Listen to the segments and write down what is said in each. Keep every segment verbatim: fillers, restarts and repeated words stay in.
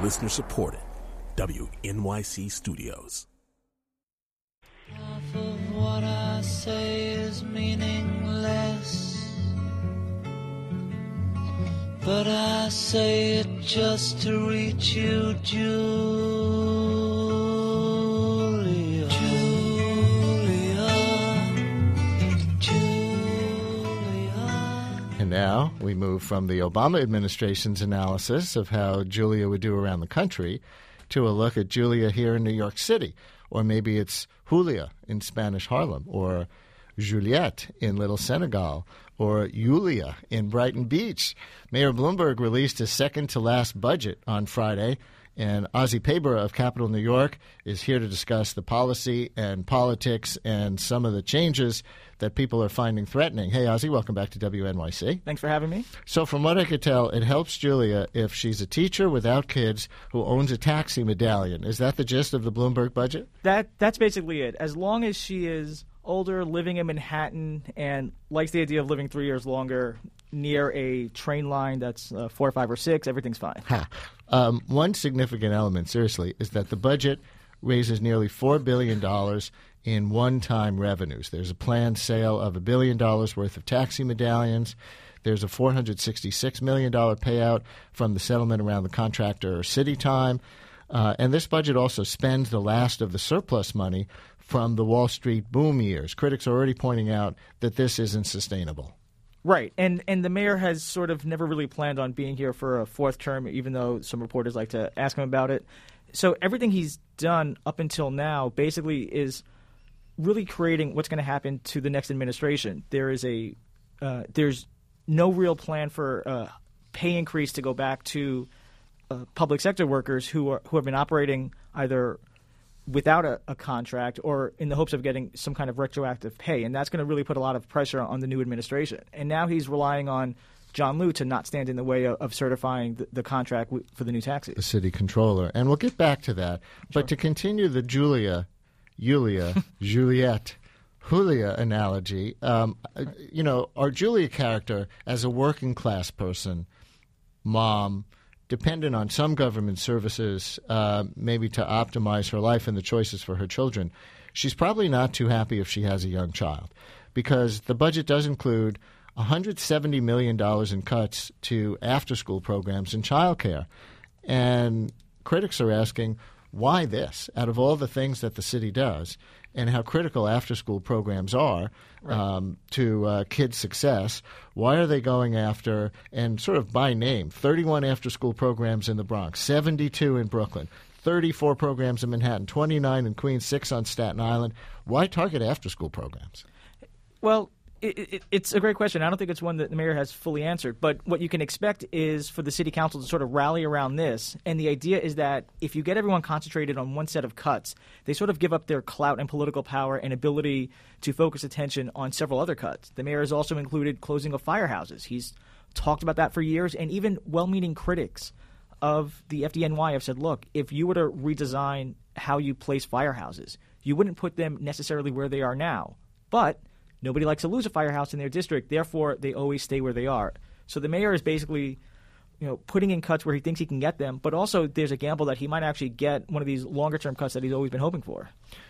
Listener supported. W N Y C Studios. Half of what I say is meaningless, but I say it just to reach you, Julia. Julia. Julia. And now we move from the Obama administration's analysis of how Julia would do around the country to a look at Julia here in New York City. Or maybe it's Julia in Spanish Harlem, or Juliette in Little Senegal, or Yulia in Brighton Beach. Mayor Bloomberg released his second-to-last budget on Friday, and Ozzie Pabor of Capital New York is here to discuss the policy and politics and some of the changes that people are finding threatening. Hey, Ozzie, welcome back to W N Y C. Thanks for having me. So from what I could tell, it helps Julia if she's a teacher without kids who owns a taxi medallion. Is that the gist of the Bloomberg budget? That That's basically it. As long as she is older, living in Manhattan, and likes the idea of living three years longer near a train line that's uh, four, five, or six, everything's fine. Ha. Um, one significant element, seriously, is that the budget raises nearly four billion dollars in one-time revenues. There's a planned sale of a billion dollars worth of taxi medallions. There's a four hundred sixty-six million dollars payout from the settlement around the contractor city time. Uh, and this budget also spends the last of the surplus money from the Wall Street boom years. Critics are already pointing out that this isn't sustainable. Right, and and the mayor has sort of never really planned on being here for a fourth term, even though some reporters like to ask him about it. So everything he's done up until now basically is really creating what's going to happen to the next administration. There is a uh, there's no real plan for uh, pay increase to go back to uh, public sector workers who are who have been operating either without a, a contract or in the hopes of getting some kind of retroactive pay. And that's going to really put a lot of pressure on the new administration. And now he's relying on John Liu to not stand in the way of, of certifying the, the contract w- for the new taxis. The city controller. And we'll get back to that. Sure. But to continue the Julia, Yulia, Juliette, Julia analogy, um, you know, our Julia character as a working class person, mom, dependent on some government services, uh, maybe to optimize her life and the choices for her children, she's probably not too happy if she has a young child, because the budget does include one hundred seventy million dollars in cuts to after-school programs and childcare. And critics are asking, why this? Out of all the things that the city does and how critical after-school programs are right. um, to uh, kids' success, why are they going after, and sort of by name, thirty-one after-school programs in the Bronx, seventy-two in Brooklyn, thirty-four programs in Manhattan, twenty-nine in Queens, six on Staten Island? Why target after-school programs? Well, It, it, it's a great question. I don't think it's one that the mayor has fully answered. But what you can expect is for the city council to sort of rally around this. And the idea is that if you get everyone concentrated on one set of cuts, they sort of give up their clout and political power and ability to focus attention on several other cuts. The mayor has also included closing of firehouses. He's talked about that for years. And even well-meaning critics of the F D N Y have said, look, if you were to redesign how you place firehouses, you wouldn't put them necessarily where they are now. But nobody likes to lose a firehouse in their district. Therefore, they always stay where they are. So the mayor is basically, you know, putting in cuts where he thinks he can get them. But also there's a gamble that he might actually get one of these longer-term cuts that he's always been hoping for.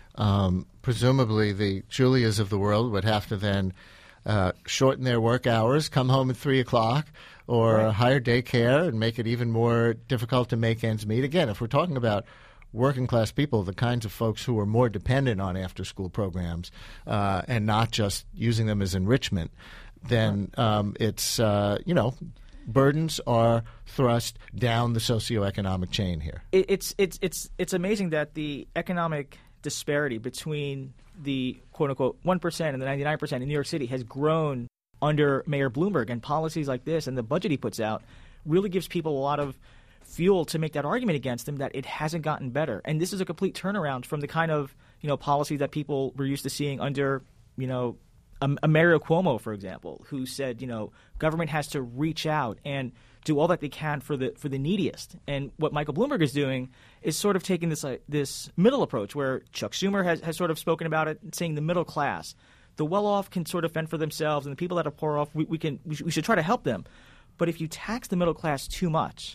Um, presumably the Julias of the world would have to then uh, shorten their work hours, come home at three o'clock, or right. hire daycare and make it even more difficult to make ends meet. Again, if we're talking about working-class people, the kinds of folks who are more dependent on after-school programs uh, and not just using them as enrichment, then um, it's, uh, you know, burdens are thrust down the socioeconomic chain here. It, it's, it's, it's, it's amazing that the economic disparity between the quote-unquote one percent and the ninety-nine percent in New York City has grown under Mayor Bloomberg, and policies like this and the budget he puts out really gives people a lot of fuel to make that argument against him that it hasn't gotten better. And this is a complete turnaround from the kind of, you know, policy that people were used to seeing under, you know, a, a Mario Cuomo, for example, who said, you know, government has to reach out and do all that they can for the for the neediest. And what Michael Bloomberg is doing is sort of taking this uh, this middle approach where Chuck Schumer has, has sort of spoken about it, saying the middle class, the well-off can sort of fend for themselves, and the people that are poor off, we, we can we, sh- we should try to help them. But if you tax the middle class too much,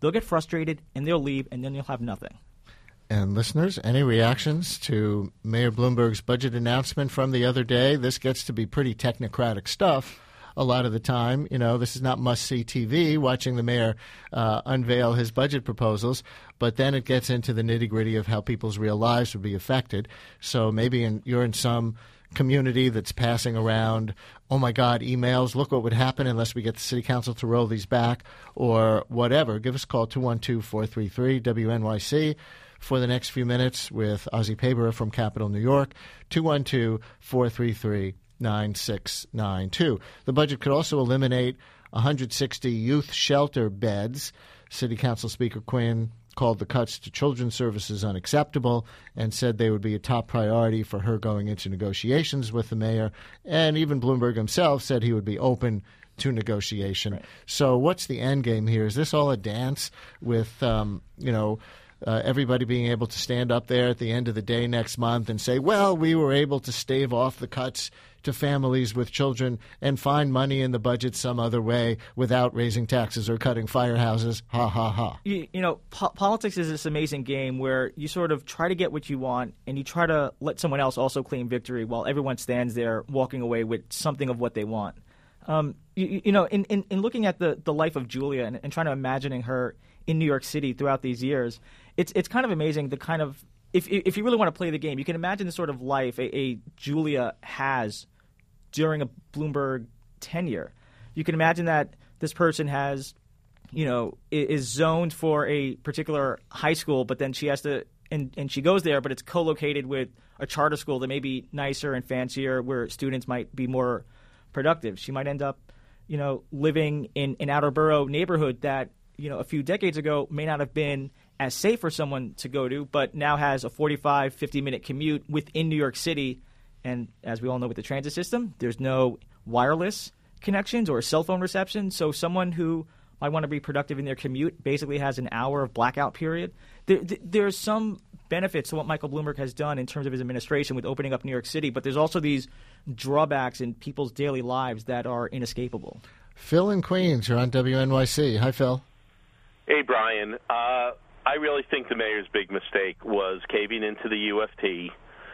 they'll get frustrated and they'll leave, and then you'll have nothing. And listeners, any reactions to Mayor Bloomberg's budget announcement from the other day? This gets to be pretty technocratic stuff a lot of the time. You know, this is not must-see T V, watching the mayor uh, unveil his budget proposals, but then it gets into the nitty-gritty of how people's real lives would be affected. So maybe in, you're in some community that's passing around, oh, my God, emails, look what would happen unless we get the city council to roll these back, or whatever. Give us a call, two one two, four three three, W N Y C. For the next few minutes with Ozzy Pabera from Capital New York, two one two, four three three, nine six nine two. The budget could also eliminate one hundred sixty youth shelter beds. City Council Speaker Quinn called the cuts to children's services unacceptable and said they would be a top priority for her going into negotiations with the mayor. And even Bloomberg himself said he would be open to negotiation. Right. So what's the end game here? Is this all a dance with, um, you know, Uh, everybody being able to stand up there at the end of the day next month and say, well, we were able to stave off the cuts to families with children and find money in the budget some other way without raising taxes or cutting firehouses? Ha, ha, ha. You, you know, po- politics is this amazing game where you sort of try to get what you want and you try to let someone else also claim victory while everyone stands there walking away with something of what they want. Um, you, you know, in, in, in looking at the, the life of Julia and, and trying to imagining her in New York City throughout these years, it's it's kind of amazing the kind of if if you really want to play the game, you can imagine the sort of life a, a Julia has during a Bloomberg tenure. You can imagine that this person has, you know, is zoned for a particular high school, but then she has to and, and she goes there, but it's co-located with a charter school that may be nicer and fancier, where students might be more productive. She might end up, you know, living in an outer borough neighborhood that, you know, a few decades ago may not have been as safe for someone to go to, but now has a forty-five, fifty-minute commute within New York City. And as we all know with the transit system, there's no wireless connections or cell phone reception. So someone who might want to be productive in their commute basically has an hour of blackout period. There, there's some benefits to what Michael Bloomberg has done in terms of his administration with opening up New York City, but there's also these drawbacks in people's daily lives that are inescapable. Phil in Queens, you're on W N Y C. Hi, Phil. Hey, Brian. Uh, I really think the mayor's big mistake was caving into the U F T,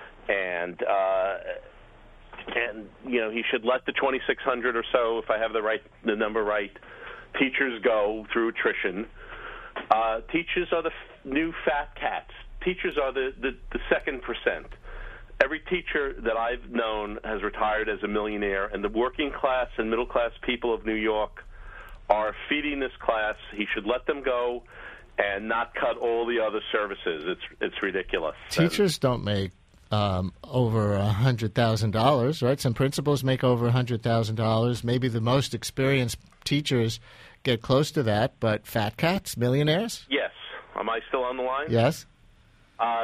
and uh, and you know he should let the twenty-six hundred or so, if I have the right the number right, teachers go through attrition. Uh, teachers are the f- new fat cats. Teachers are the, the, the second percent. Every teacher that I've known has retired as a millionaire, and the working class and middle class people of New York are feeding this class. He should let them go and not cut all the other services. It's it's ridiculous. Teachers and, don't make um, over one hundred thousand dollars, right? Some principals make over one hundred thousand dollars. Maybe the most experienced teachers get close to that, but fat cats, millionaires? Yes. Am I still on the line? Yes. Uh,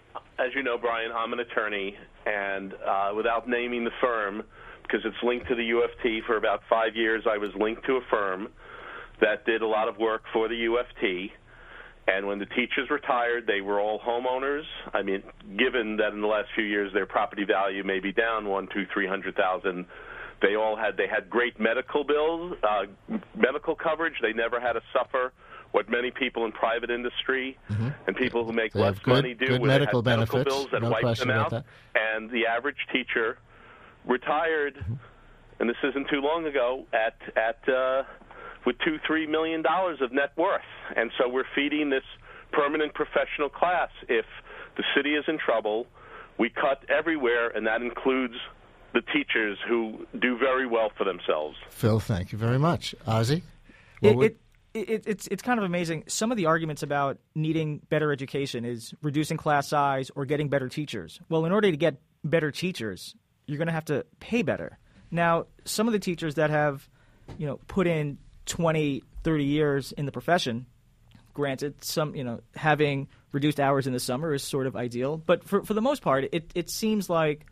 as you know, Brian, I'm an attorney, and uh, without naming the firm, because it's linked to the U F T, for about five years I was linked to a firm that did a lot of work for the U F T. And when the teachers retired, they were all homeowners. I mean, given that in the last few years their property value may be down one, two, three hundred thousand, they all had they had great medical bills, uh, medical coverage. They never had to suffer what many people in private industry mm-hmm. and people who make they less good, money do, good where medical they had benefits. medical bills that no wiped them out. That. And the average teacher retired, mm-hmm. and this isn't too long ago, at at. Uh, with two, three million dollars of net worth. And so we're feeding this permanent professional class. If the city is in trouble, we cut everywhere, and that includes the teachers who do very well for themselves. Phil, thank you very much. Ozzy? It, would... it, it, it's, it's kind of amazing. Some of the arguments about needing better education is reducing class size or getting better teachers. Well, in order to get better teachers, you're going to have to pay better. Now, some of the teachers that have, you know, put in twenty, thirty years in the profession, granted, some, you know, having reduced hours in the summer is sort of ideal. But for, for the most part, it, it seems like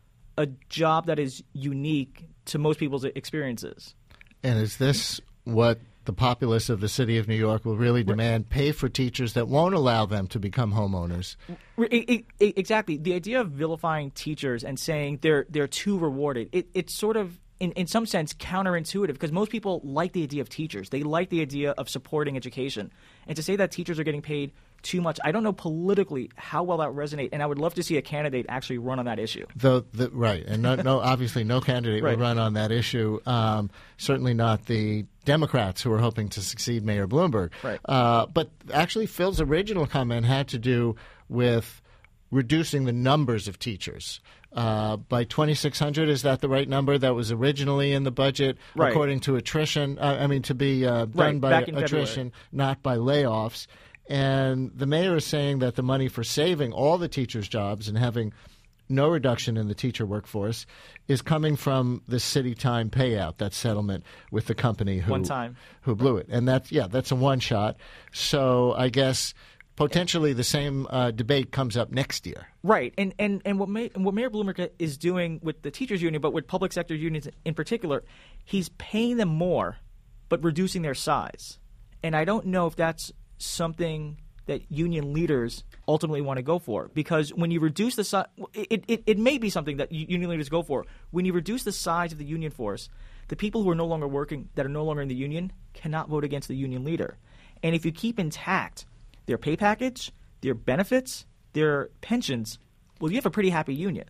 a job that is unique to most people's experiences. And is this what the populace of the city of New York will really demand? Pay for teachers that won't allow them to become homeowners? It, it, exactly. The idea of vilifying teachers and saying they're they're too rewarded, it, it sort of in, in some sense, counterintuitive because most people like the idea of teachers. They like the idea of supporting education. And to say that teachers are getting paid too much, I don't know politically how well that would resonate, and I would love to see a candidate actually run on that issue. Though, the, right, and no, no, obviously no candidate Right. will run on that issue. Um, certainly not the Democrats who are hoping to succeed Mayor Bloomberg. Right. Uh, but actually, Phil's original comment had to do with reducing the numbers of teachers. Uh, by twenty-six hundred, is that the right number that was originally in the budget, Right. according to attrition? Uh, I mean, to be uh, done Right, by back in attrition, February. not by layoffs. And the mayor is saying that the money for saving all the teachers' jobs and having no reduction in the teacher workforce is coming from the city time payout, that settlement with the company who, One time. who blew it. And that's, yeah, that's a one shot. So I guess potentially the same uh, debate comes up next year. Right, and and and what, May, what Mayor Bloomberg is doing with the teachers union, but with public sector unions in particular, he's paying them more, but reducing their size. And I don't know if that's something that union leaders ultimately want to go for, because when you reduce the size, it, it it may be something that union leaders go for. When you reduce the size of the union force, the people who are no longer working, that are no longer in the union, cannot vote against the union leader. And if you keep intact their pay package, their benefits, their pensions, well, you have a pretty happy union.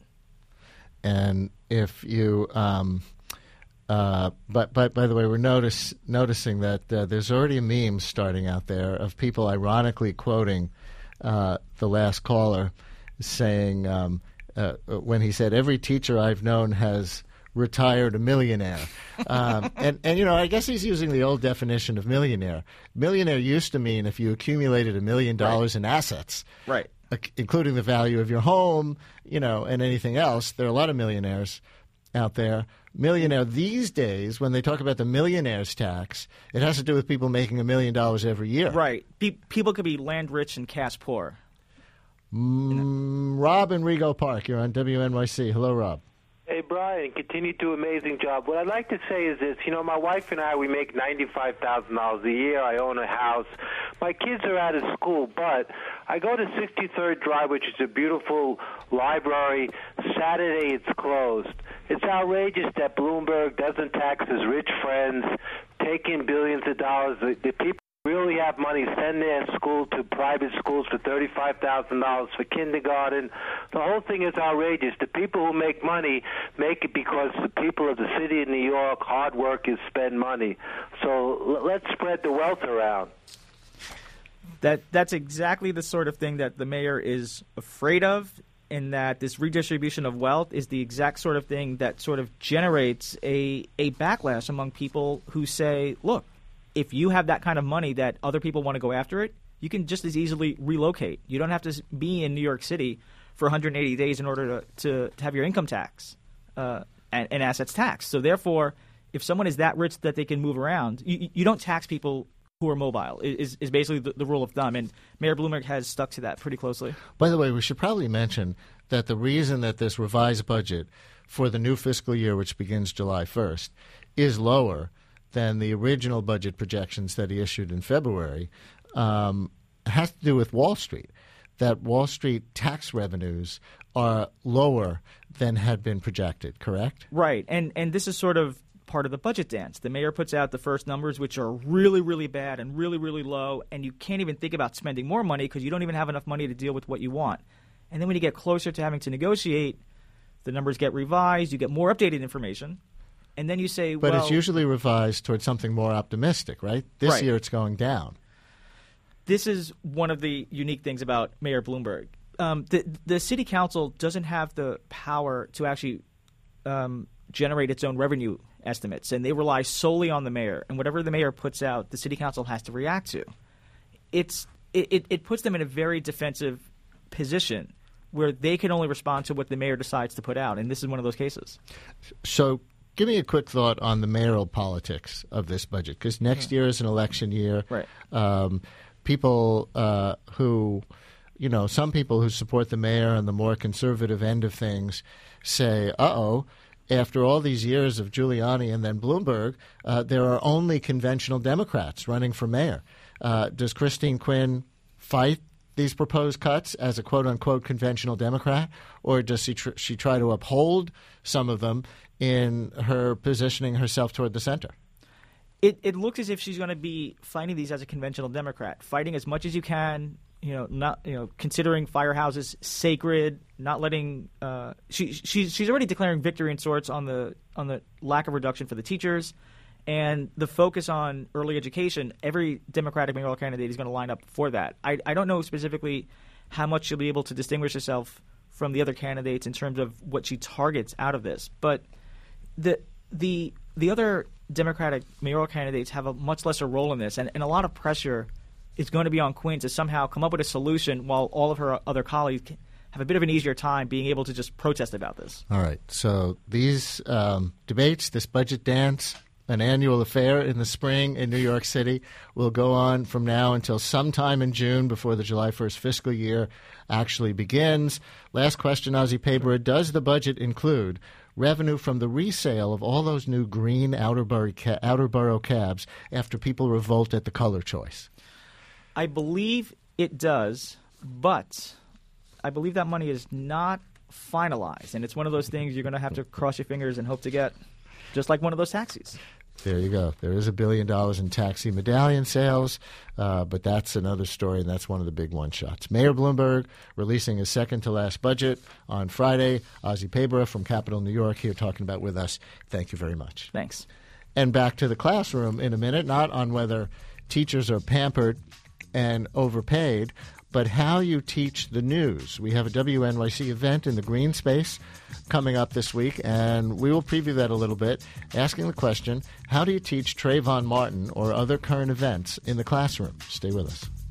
And if you, um, uh, but but by the way, we're notice noticing that uh, there's already a meme starting out there of people ironically quoting uh, the last caller, saying um, uh, when he said, "Every teacher I've known has retired a millionaire," um, and and you know, I guess he's using the old definition of millionaire. Millionaire used to mean if you accumulated a million dollars in assets, Right. including the value of your home, you know, and anything else. There are a lot of millionaires out there. Millionaire these days, when they talk about the millionaire's tax, it has to do with people making a million dollars every year. Right. Pe- people could be land rich and cash poor. Mm, Rob in Rego Park, you're on W N Y C. Hello, Rob. Hey, Brian, continue to do an amazing job. What I'd like to say is this. You know, my wife and I, we make ninety-five thousand dollars a year. I own a house. My kids are out of school, but I go to sixty-third Drive, which is a beautiful library. Saturday, it's closed. It's outrageous that Bloomberg doesn't tax his rich friends, taking billions of dollars. The, the people really have money, send their school to private schools for thirty-five thousand dollars for kindergarten. The whole thing is outrageous. The people who make money make it because the people of the city of New York, hard workers, spend money. So l- let's spread the wealth around. That that's exactly the sort of thing that the mayor is afraid of, in that this redistribution of wealth is the exact sort of thing that sort of generates a a backlash among people who say, look, if you have that kind of money that other people want to go after it, you can just as easily relocate. You don't have to be in New York City for one hundred eighty days in order to, to, to have your income tax uh, and, and assets taxed. So therefore, if someone is that rich that they can move around, you, you don't tax people who are mobile, is, is basically the, the rule of thumb. And Mayor Bloomberg has stuck to that pretty closely. By the way, we should probably mention that the reason that this revised budget for the new fiscal year, which begins July first, is lower than the original budget projections that he issued in February um, has to do with Wall Street, that Wall Street tax revenues are lower than had been projected, correct? Right. And and this is sort of part of the budget dance. The mayor puts out the first numbers, which are really, really bad and really, really low, and you can't even think about spending more money because you don't even have enough money to deal with what you want. And then when you get closer to having to negotiate, the numbers get revised, you get more updated information, and then you say, But well, it's usually revised towards something more optimistic, right? This Right. year it's going down. this is one of the unique things about Mayor Bloomberg. Um, the, the city council doesn't have the power to actually um, generate its own revenue estimates, and they rely solely on the mayor. And whatever the mayor puts out, the city council has to react to. It's it, it puts them in a very defensive position where they can only respond to what the mayor decides to put out, and this is one of those cases. So give me a quick thought on the mayoral politics of this budget, because next year is an election year. Right. Um, people uh, who, you know, some people who support the mayor on the more conservative end of things say, uh-oh, after all these years of Giuliani and then Bloomberg, uh, there are only conventional Democrats running for mayor. Uh, does Christine Quinn fight these proposed cuts as a quote-unquote conventional Democrat, or does she, tr- she try to uphold some of them in her positioning herself toward the center? It, it looks as if she's going to be fighting these as a conventional Democrat, fighting as much as you can, you know, not you know, considering firehouses sacred, not letting. Uh, she she's she's already declaring victory in sorts on the on the lack of reduction for the teachers, and the focus on early education. Every Democratic mayoral candidate is going to line up for that. I I don't know specifically how much she'll be able to distinguish herself from the other candidates in terms of what she targets out of this, but the the the other Democratic mayoral candidates have a much lesser role in this, and, and a lot of pressure is going to be on Quinn to somehow come up with a solution while all of her other colleagues have a bit of an easier time being able to just protest about this. All right. So these um, debates, this budget dance, an annual affair in the spring in New York City, will go on from now until sometime in June before the July first fiscal year actually begins. Last question, Ozzie Pabora. Does the budget include revenue from the resale of all those new green outer borough, ca- outer borough cabs after people revolt at the color choice? I believe it does, but I believe that money is not finalized, and it's one of those things you're going to have to cross your fingers and hope to get, just like one of those taxis. There you go. There is a billion dollars in taxi medallion sales, uh, but that's another story, and that's one of the big one-shots. Mayor Bloomberg releasing his second-to-last budget on Friday. Ozzie Pabora from Capital New York here talking about with us. Thank you very much. Thanks. And back to the classroom in a minute, not on whether teachers are pampered and overpaid, but how you teach the news. We have a W N Y C event in the green space coming up this week, and we will preview that a little bit, asking the question, how do you teach Trayvon Martin or other current events in the classroom? Stay with us.